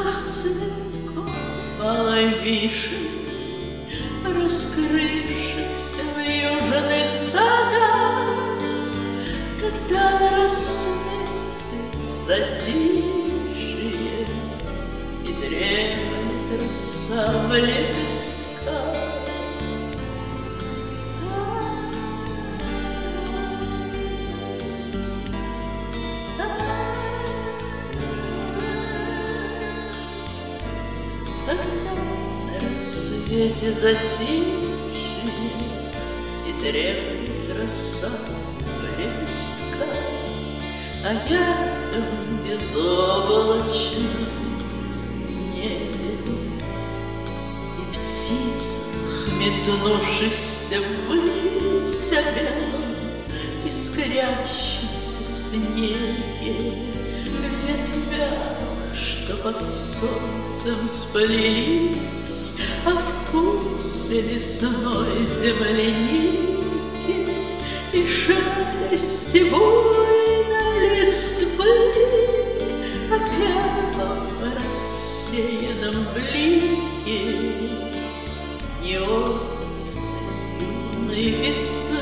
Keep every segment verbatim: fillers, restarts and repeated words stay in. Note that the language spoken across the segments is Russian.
малой вишни, раскрывшихся в южных садах, когда на рассвете затишье и дремлет роса в лепестках. Когда на рассвете затишье и дремлет роса в лепестках, а я в безоблачном небе и птицах, метнувшихся ввысь о белом искрящемся снеге, ветвях, что под солнцем сплелись, о вкусе лесной земляники и шелесте буйной листвы, о первом рассеянном блике неопытной юной весны.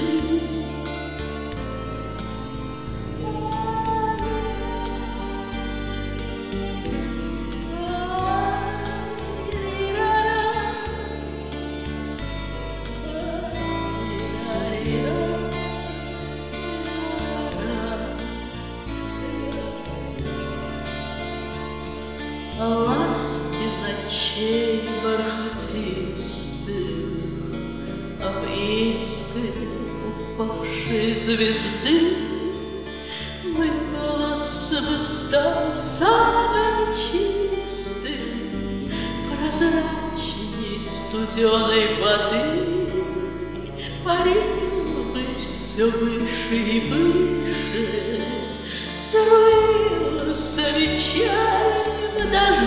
Ласки ночей бархатистых, об искре упавшей звезды, мой голос бы стал самым чистым, прозрачней студеной воды, парил бы все выше и выше, струился вечерним дождем